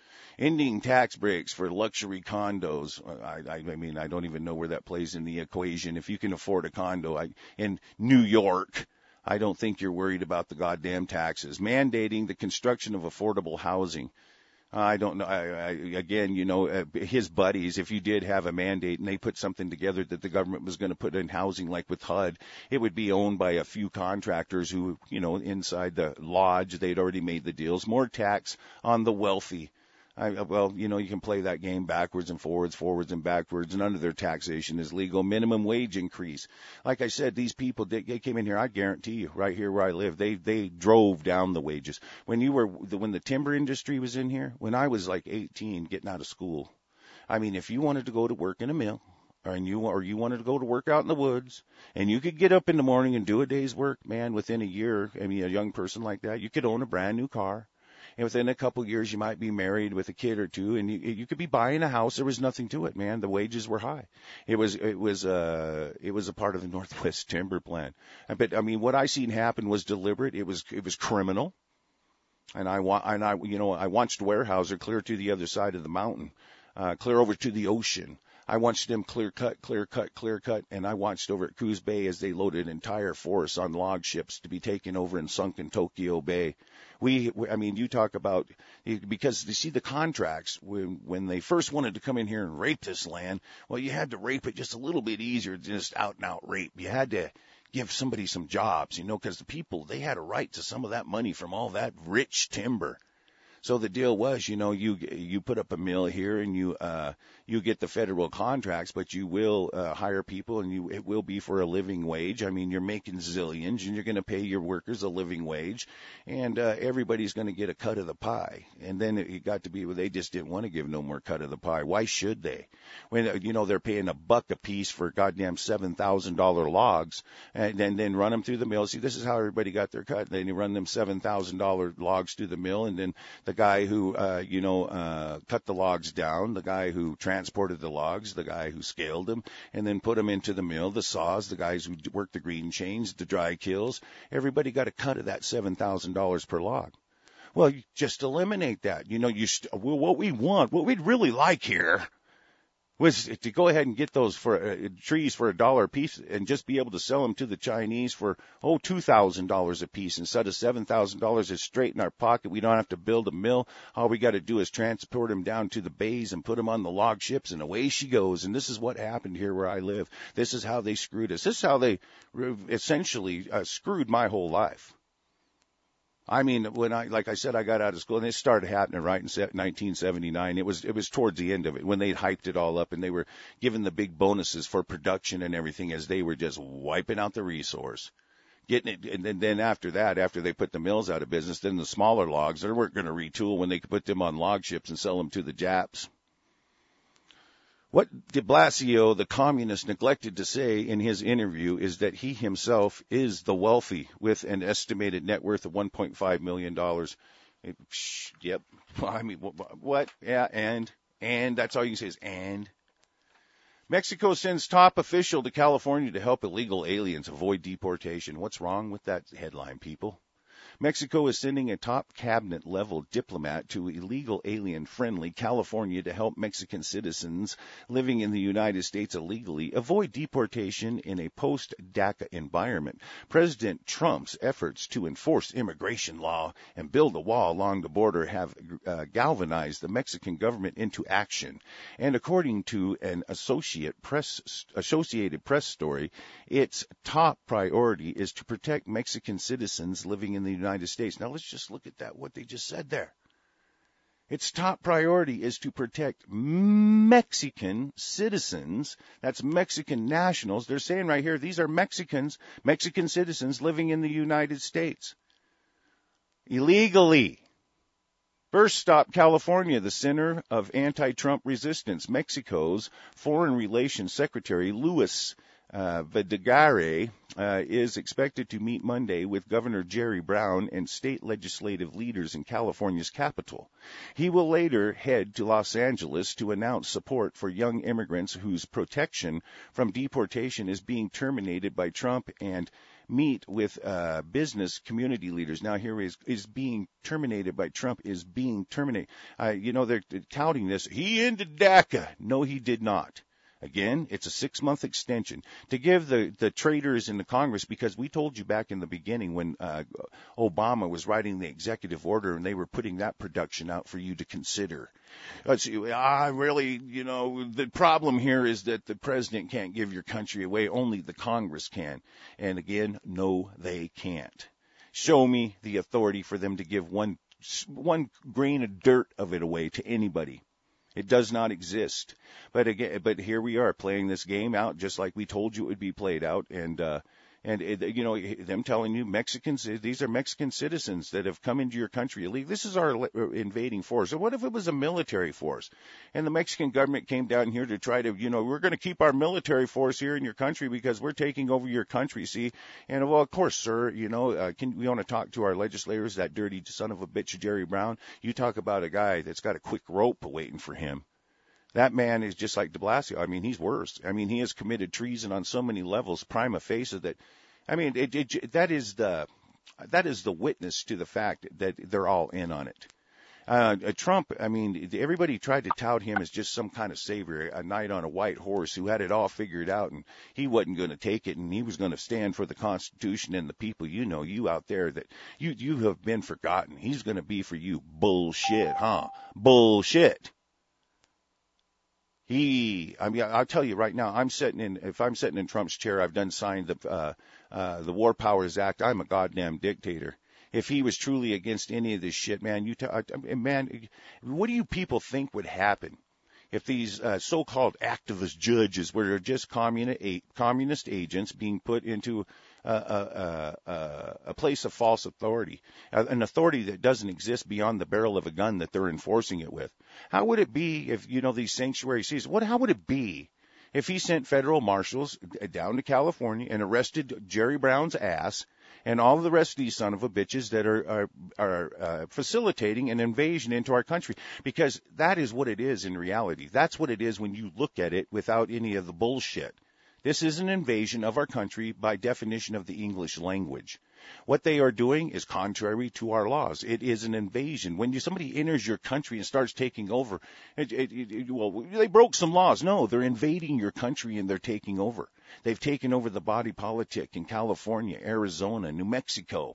Ending tax breaks for luxury condos. I, I, I mean, I don't even know where that plays in the equation. If you can afford a condo I, in New York, I don't think you're worried about the goddamn taxes. Mandating the construction of affordable housing. I don't know. I, I, again, you know, uh, his buddies, if you did have a mandate and they put something together that the government was going to put in housing like with H U D, it would be owned by a few contractors who, you know, inside the lodge, they'd already made the deals. More tax on the wealthy. I, well, you know, you can play that game backwards and forwards, forwards and backwards. None of their taxation is legal. Minimum wage increase. Like I said, these people, they, they came in here, I guarantee you, right here where I live, they they drove down the wages. When you were, when the timber industry was in here, when I was like eighteen, getting out of school, I mean, if you wanted to go to work in a mill, or you or you wanted to go to work out in the woods, and you could get up in the morning and do a day's work, man, within a year, I mean, a young person like that, you could own a brand new car. And within a couple of years, you might be married with a kid or two, and you, you could be buying a house. There was nothing to it, man. The wages were high. It was, it was, uh, it was a part of the Northwest Timber Plan. But I mean, what I seen happen was deliberate. It was, it was criminal. And I want, and I, you know, I watched Weyerhaeuser clear to the other side of the mountain, uh, clear over to the ocean. I watched them clear cut, clear cut, clear cut, and I watched over at Coos Bay as they loaded entire forests on log ships to be taken over and sunk in Tokyo Bay. We, I mean, you talk about, because you see the contracts, when when they first wanted to come in here and rape this land, well, you had to rape it just a little bit easier than just out and out rape. You had to give somebody some jobs, you know, because the people, they had a right to some of that money from all that rich timber. So the deal was, you know, you you put up a mill here and you uh you get the federal contracts, but you will uh, hire people and you it will be for a living wage. I mean, you're making zillions and you're going to pay your workers a living wage, and uh, everybody's going to get a cut of the pie. And then it got to be where they just didn't want to give no more cut of the pie. Why should they? When uh, you know they're paying a buck a piece for goddamn seven thousand dollar logs, and then then run them through the mill. See, this is how everybody got their cut. Then you run them seven thousand dollar logs through the mill, and then the guy who, uh, you know, uh, cut the logs down, the guy who transported the logs, the guy who scaled them, and then put them into the mill, the saws, the guys who worked the green chains, the dry kills, everybody got a cut of that seven thousand dollars per log. Well, you just eliminate that. You know, you st- well, what we want, what we'd really like here was to go ahead and get those for uh, trees for a dollar a piece and just be able to sell them to the Chinese for, oh, two thousand dollars a piece instead of seven thousand dollars is straight in our pocket. We don't have to build a mill. All we got to do is transport them down to the bays and put them on the log ships, and away she goes. And this is what happened here where I live. This is how they screwed us. This is how they essentially uh, screwed my whole life. I mean, when I, like I said, I got out of school and it started happening right in nineteen seventy-nine. It was, it was towards the end of it when they hyped it all up and they were giving the big bonuses for production and everything as they were just wiping out the resource, getting it. And then, then after that, after they put the mills out of business, then the smaller logs, they weren't going to retool when they could put them on log ships and sell them to the Japs. What de Blasio, the communist, neglected to say in his interview is that he himself is the wealthy with an estimated net worth of one point five million dollars. Yep. I mean, what? Yeah, and, and that's all you can say is and. Mexico sends top official to California to help illegal aliens avoid deportation. What's wrong with that headline, people? Mexico is sending a top cabinet-level diplomat to illegal alien-friendly California to help Mexican citizens living in the United States illegally avoid deportation in a post-DACA environment. President Trump's efforts to enforce immigration law and build a wall along the border have uh, galvanized the Mexican government into action. And according to an Associate Press, Associated Press story, its top priority is to protect Mexican citizens living in the United States. Now let's just look at that, what they just said there. Its top priority is to protect Mexican citizens. That's Mexican nationals. They're saying right here, these are Mexicans, Mexican citizens living in the United States illegally. First stop, California, the center of anti-Trump resistance. Mexico's Foreign Relations Secretary Luis Uh, Vidagré uh, is expected to meet Monday with Governor Jerry Brown and state legislative leaders in California's capital. He will later head to Los Angeles to announce support for young immigrants whose protection from deportation is being terminated by Trump and meet with uh, business community leaders. Now here is is being terminated by Trump is being terminated. Uh, you know, they're touting this. He ended DACA. No, he did not. Again, it's a six-month extension to give the, the traitors in the Congress, because we told you back in the beginning when uh, Obama was writing the executive order and they were putting that production out for you to consider. Let's see, ah, really, you know, the problem here is that the president can't give your country away. Only the Congress can. And again, no, they can't. Show me the authority for them to give one one grain of dirt of it away to anybody. It does not exist. But again, but here we are playing this game out just like we told you it would be played out. And, uh, and it, you know, them telling you Mexicans, these are Mexican citizens that have come into your country illegally. This is our invading force. So what if it was a military force? And the Mexican government came down here to try to, you know, we're going to keep our military force here in your country because we're taking over your country, see? And, well, of course, sir, you know, uh, can we want to talk to our legislators, that dirty son of a bitch, Jerry Brown? You talk about a guy that's got a quick rope waiting for him. That man is just like de Blasio. I mean, he's worse. I mean, he has committed treason on so many levels, prima facie, that, I mean, it, it, that is the that is the witness to the fact that they're all in on it. Uh, Trump, I mean, everybody tried to tout him as just some kind of savior, a knight on a white horse who had it all figured out, and he wasn't going to take it, and he was going to stand for the Constitution and the people. You know, you out there, that you you have been forgotten. He's going to be for you. Bullshit, huh? Bullshit. He, I mean, I'll tell you right now, I'm sitting in, if I'm sitting in Trump's chair, I've done signed the, uh, uh, the War Powers Act. I'm a goddamn dictator. If he was truly against any of this shit, man, you, t- I, man, what do you people think would happen if these uh, so-called activist judges were just communist, a, communist agents being put into a, a, a, a place of false authority, an authority that doesn't exist beyond the barrel of a gun that they're enforcing it with? How would it be if, you know, these sanctuary cities, what, how would it be if he sent federal marshals down to California and arrested Jerry Brown's ass and all of the rest of these son of a bitches that are are, are uh, facilitating an invasion into our country? Because that is what it is in reality. That's what it is when you look at it without any of the bullshit. This is an invasion of our country by definition of the English language. What they are doing is contrary to our laws. It is an invasion. When you, somebody enters your country and starts taking over, it, it, it, well, they broke some laws. No, they're invading your country and they're taking over. They've taken over the body politic in California, Arizona, New Mexico,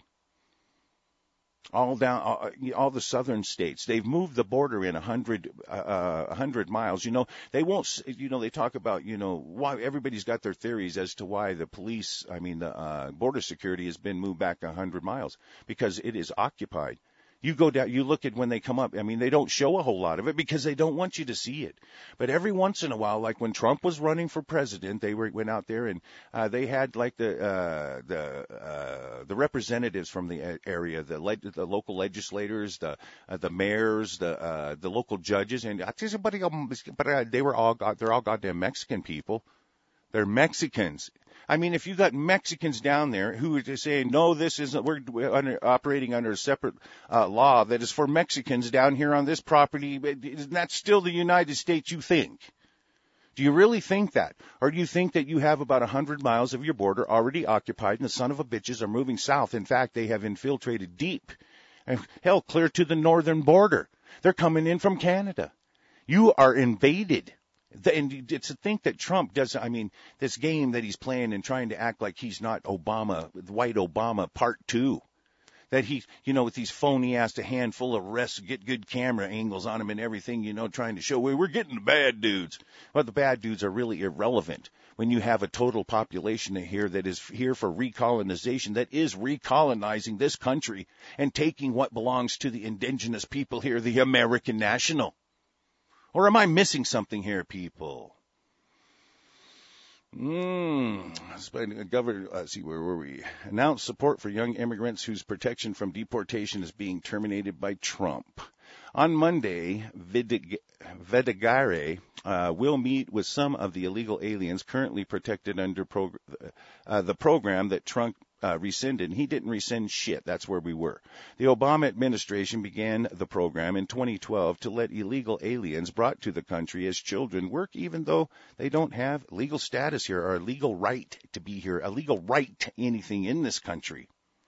all down, all, all the southern states. They've moved the border in a hundred, uh, a hundred miles. You know, they won't, you know, they talk about, you know, why everybody's got their theories as to why the police, I mean, the uh, border security has been moved back a hundred miles because it is occupied. You go down, you look at when they come up. I mean, they don't show a whole lot of it because they don't want you to see it. But every once in a while, like when Trump was running for president, they were, went out there and uh, they had like the uh, the uh, the representatives from the area, the le- the local legislators, the uh, the mayors, the uh, the local judges, and I tell you, but but uh, they were all they're all goddamn Mexican people. They're Mexicans. I mean, if you got Mexicans down there who are saying, no, this isn't, we're, we're under, operating under a separate uh, law that is for Mexicans down here on this property, isn't that still the United States, you think? Do you really think that? Or do you think that you have about one hundred miles of your border already occupied and the son of a bitches are moving south? In fact, they have infiltrated deep, and hell, clear to the northern border. They're coming in from Canada. You are invaded. And to think that Trump does, I mean, this game that he's playing and trying to act like he's not Obama, white Obama part two, that he, you know, with these phony ass, a handful of arrests, get good camera angles on him and everything, you know, trying to show, well, we're getting the bad dudes. Well, the bad dudes are really irrelevant when you have a total population here that is here for recolonization, that is recolonizing this country and taking what belongs to the indigenous people here, the American national. Or am I missing something here, people? Mm. Governor, let's see, where were we? Announced support for young immigrants whose protection from deportation is being terminated by Trump. On Monday, Vidig- Vidigare uh, will meet with some of the illegal aliens currently protected under prog- uh, the program that Trump uh, rescinded. He didn't rescind shit. That's where we were. The Obama administration began the program in twenty twelve to let illegal aliens brought to the country as children work, even though they don't have legal status here or a legal right to be here, a legal right to anything in this country.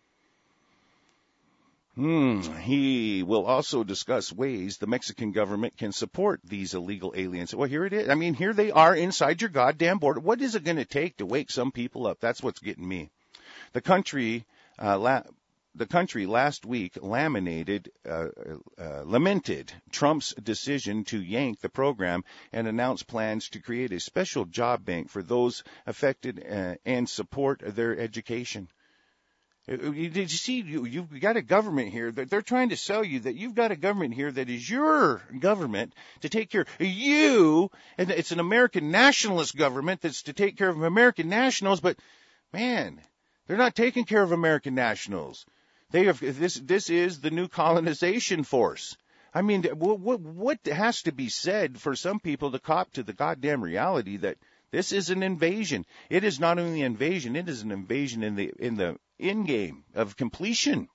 Hmm. He will also discuss ways the Mexican government can support these illegal aliens. Well, here it is. I mean, here they are inside your goddamn border. What is it going to take to wake some people up? That's what's getting me. The country, uh, la- the country last week laminated, uh, uh, lamented Trump's decision to yank the program and announced plans to create a special job bank for those affected uh, and support their education. Did you see, you, you've got a government here that they're trying to sell you that you've got a government here that is your government to take care of you, and it's an American nationalist government that's to take care of American nationals, but man, they're not taking care of American nationals. They have, this, this is the new colonization force. I mean, what, what, what has to be said for some people to cop to the goddamn reality that this is an invasion? It is not only an invasion, it is an invasion in the, in the, in game of completion.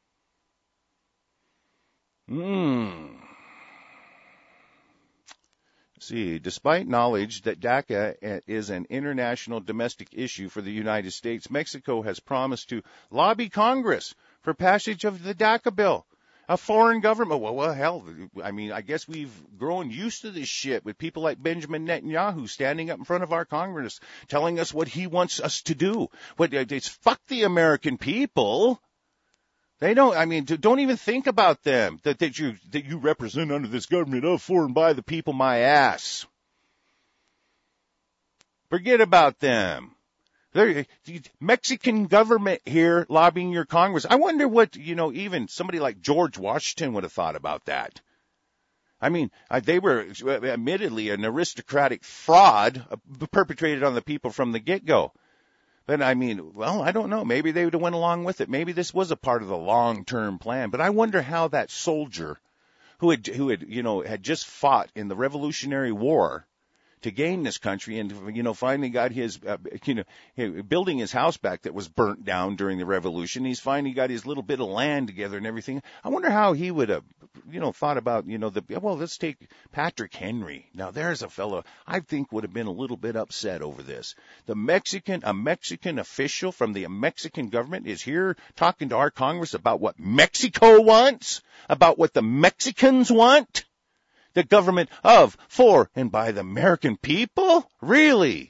Hmm. See, despite knowledge that DACA is an international domestic issue for the United States, Mexico has promised to lobby Congress for passage of the DACA bill. A foreign government, well, well, hell, I mean, I guess we've grown used to this shit with people like Benjamin Netanyahu standing up in front of our Congress telling us what he wants us to do. What, it's fuck the American people. They don't, I mean, don't even think about them, that, that you, that you represent under this government of, for, and by the people, my ass. Forget about them. The Mexican government here lobbying your Congress. I wonder what, you know, even somebody like George Washington would have thought about that. I mean, they were admittedly an aristocratic fraud perpetrated on the people from the get-go. But I mean, well, I don't know. Maybe they would have went along with it. Maybe this was a part of the long-term plan. But I wonder how that soldier who had, who had, you know, had just fought in the Revolutionary War to gain this country and, you know, finally got his, uh, you know, building his house back that was burnt down during the revolution. He's finally got his little bit of land together and everything. I wonder how he would have, you know, thought about, you know, the, well, let's take Patrick Henry. Now there's a fellow I think would have been a little bit upset over this. The Mexican, a Mexican official from the Mexican government is here talking to our Congress about what Mexico wants, about what the Mexicans want. The government of, for, and by the American people? Really?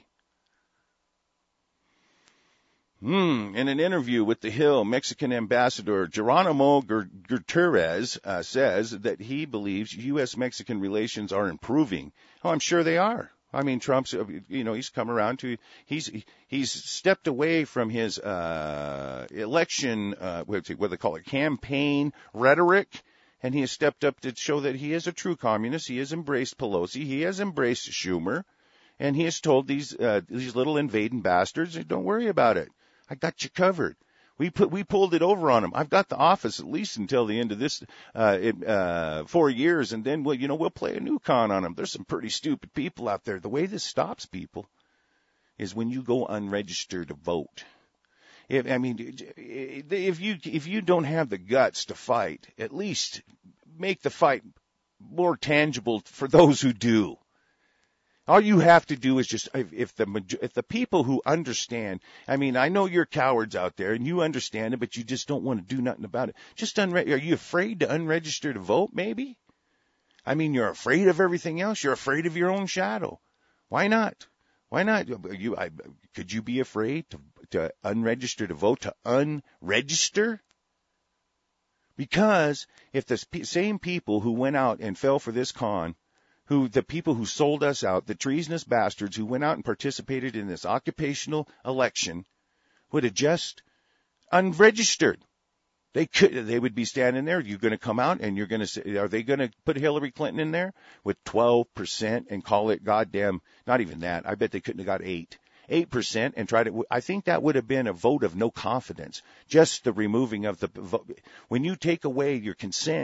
Hmm. In an interview with The Hill, Mexican ambassador Geronimo Gutierrez uh, says that he believes U S Mexican relations are improving. Oh, I'm sure they are. I mean, Trump's, you know, he's come around to, he's, he's stepped away from his, uh, election, uh, what do they call it, campaign rhetoric. And he has stepped up to show that he is a true communist. He has embraced Pelosi. He has embraced Schumer. And he has told these uh, these little invading bastards, don't worry about it. I got you covered. We put we pulled it over on him. I've got the office at least until the end of this uh, it, uh, four years, and then we'll, you know, we'll play a new con on them. There's some pretty stupid people out there. The way this stops people is when you go unregistered to vote. If, I mean, if you if you don't have the guts to fight, at least make the fight more tangible for those who do. All you have to do is just, if, if the if the people who understand, I mean, I know you're cowards out there and you understand it, but you just don't want to do nothing about it. Just unre- are you afraid to unregister to vote? Maybe. I mean, you're afraid of everything else. You're afraid of your own shadow. Why not? Why not? You, I, could you be afraid to, to unregister to vote, to unregister? Because if the same people who went out and fell for this con, who the people who sold us out, the treasonous bastards who went out and participated in this occupational election, would have just unregistered, they could, they would be standing there. You're going to come out and you're going to say, are they going to put Hillary Clinton in there with twelve percent and call it goddamn, not even that. I bet they couldn't have got eight, eight percent and tried to, I think that would have been a vote of no confidence. Just the removing of the vote. When you take away your consent,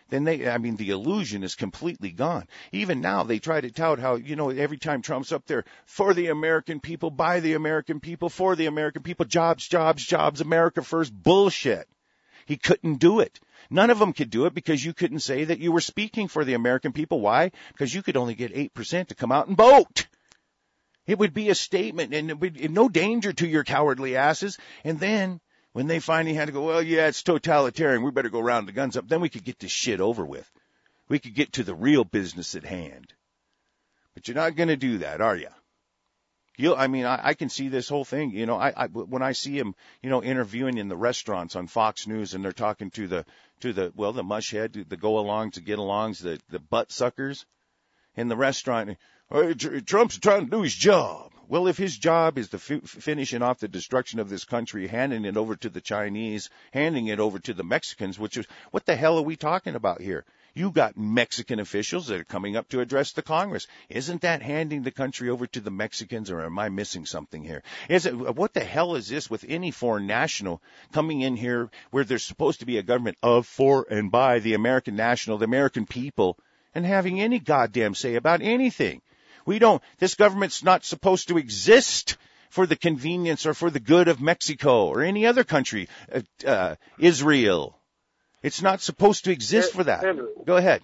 then they, I mean, the illusion is completely gone. Even now, they try to tout how, you know, every time Trump's up there, for the American people, by the American people, for the American people, jobs, jobs, jobs, America first, bullshit. He couldn't do it. None of them could do it because you couldn't say that you were speaking for the American people. Why? Because you could only get eight percent to come out and vote. It would be a statement, and it would be no danger to your cowardly asses. And then when they finally had to go, well, yeah, it's totalitarian, we better go round the guns up, then we could get this shit over with. We could get to the real business at hand. But you're not going to do that, are you? You, I mean, I, I can see this whole thing. You know, I, I when I see him, you know, interviewing in the restaurants on Fox News, and they're talking to the to the well, the mushhead, the go-alongs, the get-alongs, the the butt suckers in the restaurant. Hey, Trump's trying to do his job. Well, if his job is the f- finishing off the destruction of this country, handing it over to the Chinese, handing it over to the Mexicans, which is, what the hell are we talking about here? You got Mexican officials that are coming up to address the Congress. Isn't that handing the country over to the Mexicans, or am I missing something here? Is it, what the hell is this with any foreign national coming in here where there's supposed to be a government of, for, and by the American national, the American people, and having any goddamn say about anything? We don't, this government's not supposed to exist for the convenience or for the good of Mexico or any other country, uh, uh, Israel. It's not supposed to exist for that. Henry, Go ahead.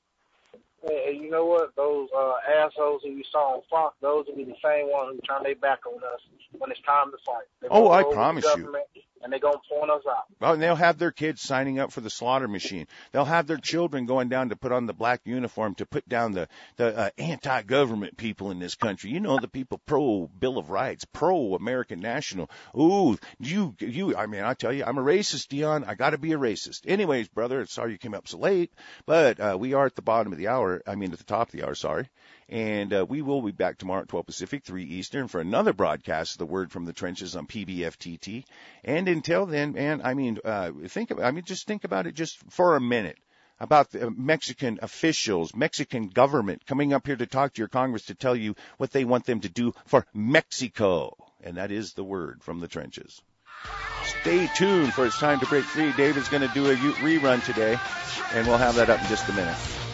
hey, you know what? Those uh, assholes who you saw on Fox, those will be the same ones who turn their back on us when it's time to fight. They're Oh, gonna I go over promise the you. government, and they're going to point us out. Well, and they'll have their kids signing up for the slaughter machine. They'll have their children going down to put on the black uniform to put down the, the uh, anti-government people in this country. You know, the people pro-Bill of Rights, pro-American national. Ooh, you, you, I mean, I tell you, I'm a racist, Dion. I got to be a racist. Anyways, brother, sorry you came up so late, but uh, we are at the bottom of the hour. I mean, at the top of the hour, sorry. And uh, we will be back tomorrow at twelve Pacific, three Eastern, for another broadcast of the Word from the Trenches on P B F T T. And until then, man, I mean, uh, think about, I mean, just think about it just for a minute about the Mexican officials, Mexican government coming up here to talk to your Congress to tell you what they want them to do for Mexico. And that is the Word from the Trenches. Stay tuned for It's Time to Break Free. David's going to do a rerun today, and we'll have that up in just a minute.